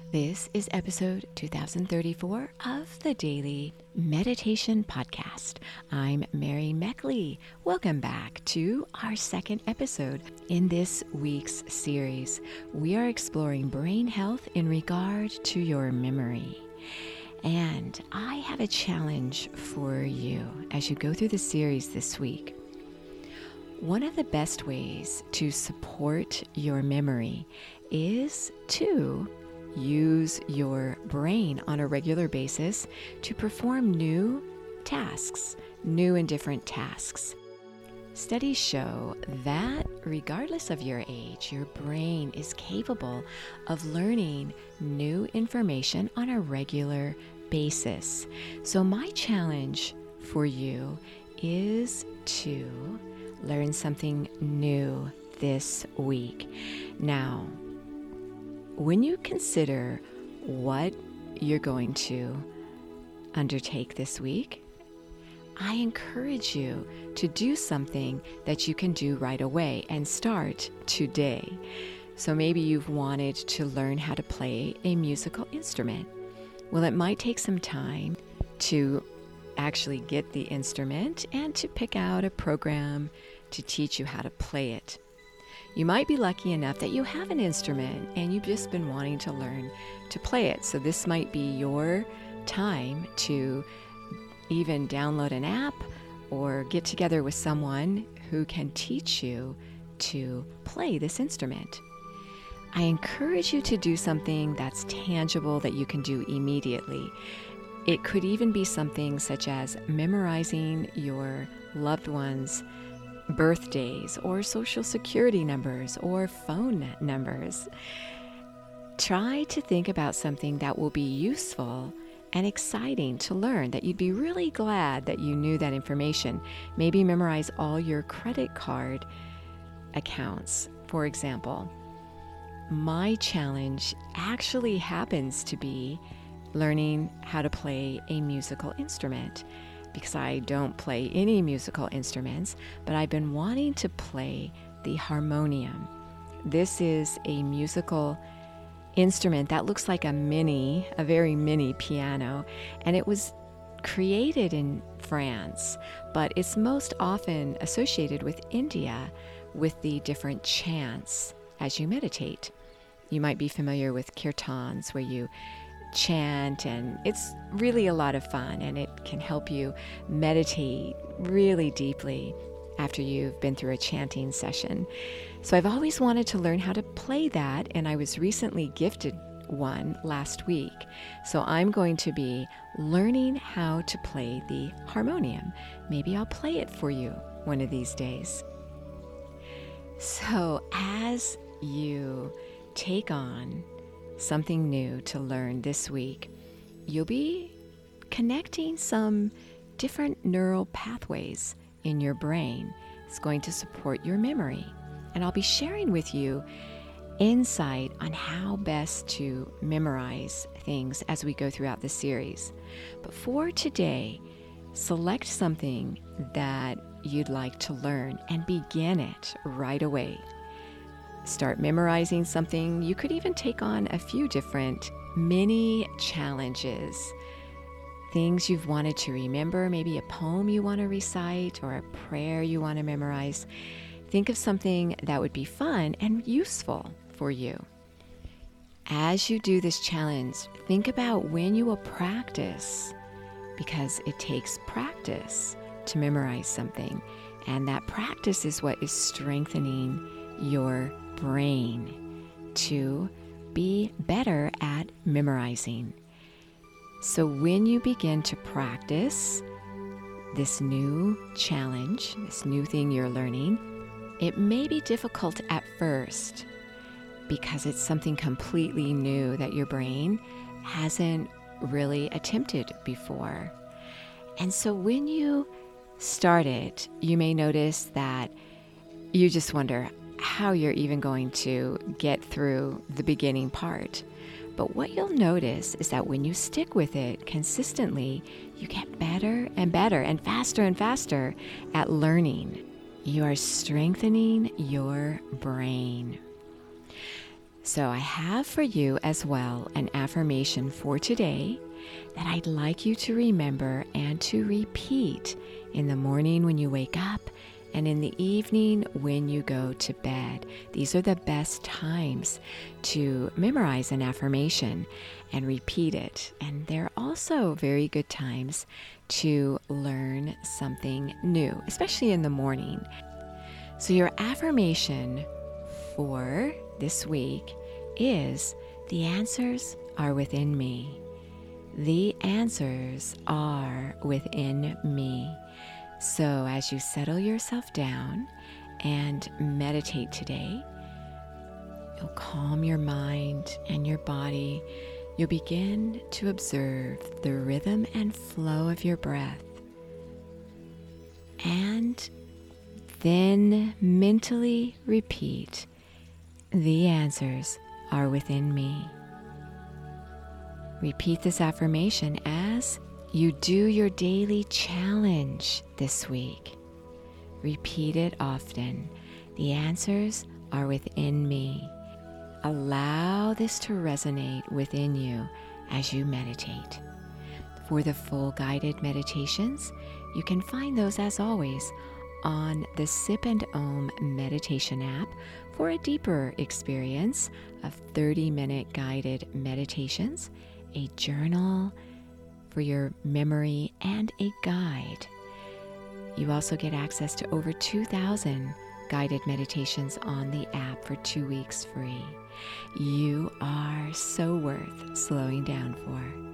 This is episode 2034 of the Daily Meditation Podcast. I'm Mary Meckley. Welcome back to our second episode in this week's series. We are exploring brain health in regard to your memory. And I have a challenge for you as you go through the series this week. One of the best ways to support your memory is to use your brain on a regular basis to perform new and different tasks. Studies show that regardless of your age, your brain is capable of learning new information on a regular basis. So my challenge for you is to learn something new this week. Now, when you consider what you're going to undertake this week, I encourage you to do something that you can do right away and start today. So maybe you've wanted to learn how to play a musical instrument. Well, it might take some time to actually get the instrument and to pick out a program to teach you how to play it. You might be lucky enough that you have an instrument and you've just been wanting to learn to play it. So this might be your time to even download an app or get together with someone who can teach you to play this instrument. I encourage you to do something that's tangible that you can do immediately. It could even be something such as memorizing your loved one's birthdays or social security numbers or phone numbers. Try to think about something that will be useful and exciting to learn, that you'd be really glad that you knew that information. Maybe memorize all your credit card accounts, for example. My challenge actually happens to be learning how to play a musical instrument, because I don't play any musical instruments, but I've been wanting to play the harmonium. This is a musical instrument that looks like a very mini piano, and it was created in France, but it's most often associated with India with the different chants as you meditate. You might be familiar with kirtans, where you chant, and it's really a lot of fun, and it can help you meditate really deeply after you've been through a chanting session. So I've always wanted to learn how to play that, and I was recently gifted one last week. So I'm going to be learning how to play the harmonium. Maybe I'll play it for you one of these days. So as you take on something new to learn this week, you'll be connecting some different neural pathways in your brain. It's going to support your memory. And I'll be sharing with you insight on how best to memorize things as we go throughout the series. But for today, select something that you'd like to learn and begin it right away. Start memorizing something. You could even take on a few different mini challenges, things you've wanted to remember, maybe a poem you want to recite or a prayer you want to memorize. Think of something that would be fun and useful for you. As you do this challenge, think about when you will practice, because it takes practice to memorize something, and that practice is what is strengthening your brain to be better at memorizing. So when you begin to practice this new challenge, this new thing you're learning, it may be difficult at first because it's something completely new that your brain hasn't really attempted before. And so when you start it, you may notice that you just wonder how you're even going to get through the beginning part. But what you'll notice is that when you stick with it consistently, you get better and better and faster at learning. You are strengthening your brain. So I have for you as well an affirmation for today that I'd like you to remember and to repeat in the morning when you wake up and in the evening when you go to bed. These are the best times to memorize an affirmation and repeat it. And they're also very good times to learn something new, especially in the morning. So your affirmation for this week is, the answers are within me. The answers are within me. So as you settle yourself down and meditate today, you'll calm your mind and your body. You'll begin to observe the rhythm and flow of your breath. And then mentally repeat, the answers are within me. Repeat this affirmation as you do your daily challenge this week. Repeat it often. The answers are within me. Allow this to resonate within you as you meditate. For the full guided meditations, you can find those as always on the Sip and Om meditation app for a deeper experience of 30-minute guided meditations, a journal for your memory, and a guide. You also get access to over 2,000 guided meditations on the app for 2 weeks free. You are so worth slowing down for.